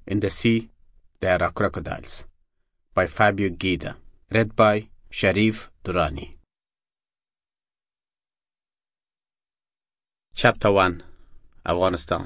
In the Sea, There Are Crocodiles by Fabio Guida. Read by Sharif Durrani. Chapter 1. Afghanistan.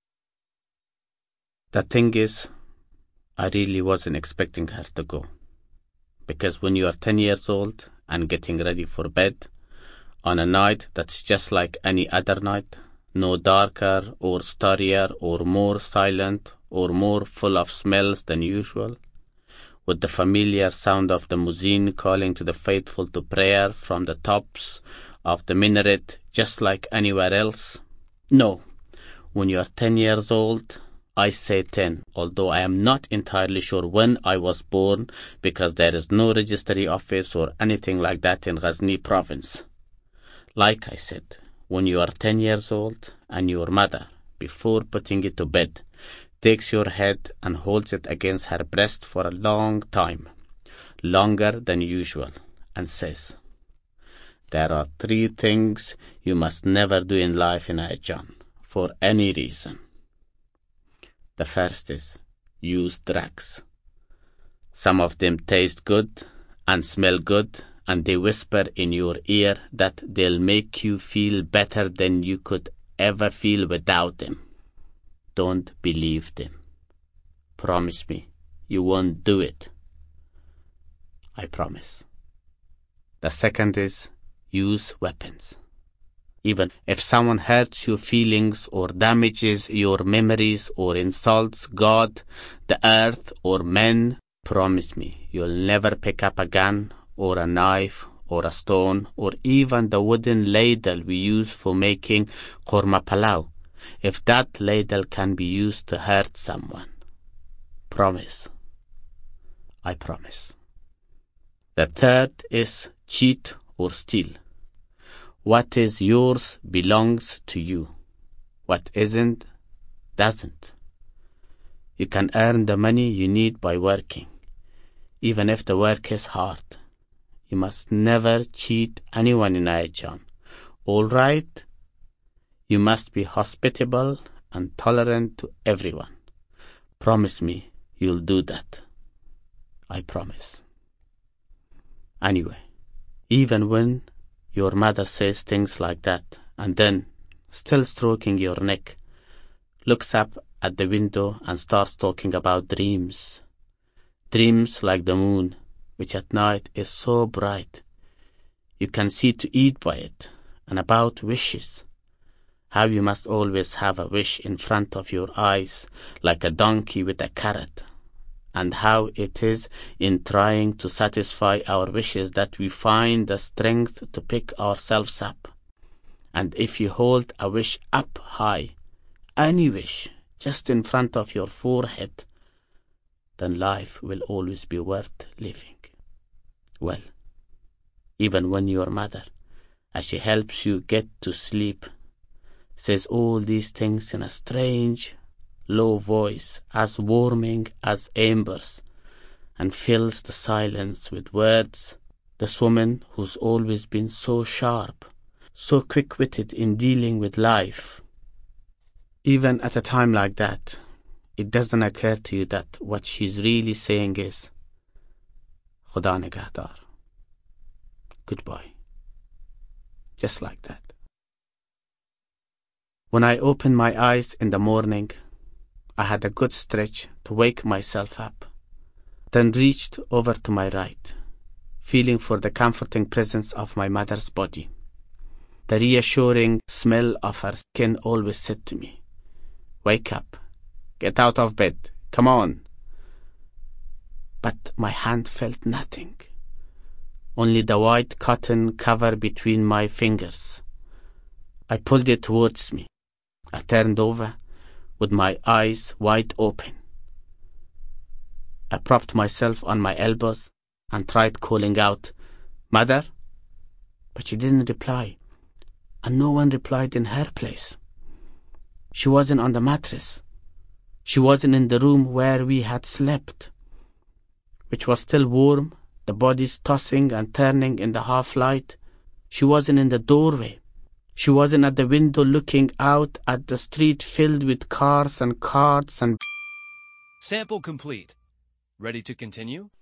The thing is, I really wasn't expecting her to go. Because when you are 10 years old and getting ready for bed, on a night that's just like any other night, no darker or starrier or more silent or more full of smells than usual, with the familiar sound of the muezzin calling to the faithful to prayer from the tops of the minaret just like anywhere else. No, when you are 10 years old, I say 10, although I am not entirely sure when I was born because there is no registry office or anything like that in Ghazni province. Like I said, when you are 10 years old and your mother, before putting it to bed, takes your head and holds it against her breast for a long time, longer than usual, and says, "There are 3 things you must never do in life, Inayat Jan, for any reason. The first is use drugs. Some of them taste good and smell good, and they whisper in your ear that they'll make you feel better than you could ever feel without them. Don't believe them. Promise me you won't do it." I promise. The second is use weapons. Even if someone hurts your feelings or damages your memories or insults God, the earth, or men, promise me you'll never pick up a gun or a knife or a stone or even the wooden ladle we use for making korma palau, if that ladle can be used to hurt someone. Promise. I promise. The third is cheat or steal. What is yours belongs to you. What isn't, doesn't. You can earn the money you need by working, even if the work is hard. You must never cheat anyone, Inayat Jan. All right? You must be hospitable and tolerant to everyone. Promise me you'll do that. I promise. Anyway, even when your mother says things like that, and then, still stroking your neck, looks up at the window and starts talking about dreams. Dreams like the moon, which at night is so bright you can see to eat by it, and about wishes. How you must always have a wish in front of your eyes, like a donkey with a carrot, and how it is in trying to satisfy our wishes that we find the strength to pick ourselves up. And if you hold a wish up high, any wish, just in front of your forehead, then life will always be worth living. Well, even when your mother, as she helps you get to sleep, says all these things in a strange, low voice, as warming as embers, and fills the silence with words, this woman who's always been so sharp, so quick-witted in dealing with life, even at a time like that, it doesn't occur to you that what she's really saying is, Khuda Nigahdar. Goodbye. Just like that. When I opened my eyes in the morning, I had a good stretch to wake myself up, then reached over to my right, feeling for the comforting presence of my mother's body. The reassuring smell of her skin always said to me, "Wake up. Get out of bed. Come on." But my hand felt nothing, only the white cotton cover between my fingers. I pulled it towards me. I turned over with my eyes wide open. I propped myself on my elbows and tried calling out, "Mother?" But she didn't reply, and no one replied in her place. She wasn't on the mattress. She wasn't in the room where we had slept, which was still warm, the bodies tossing and turning in the half-light. She wasn't in the doorway. She wasn't at the window looking out at the street filled with cars and carts and Sample complete. Ready to continue?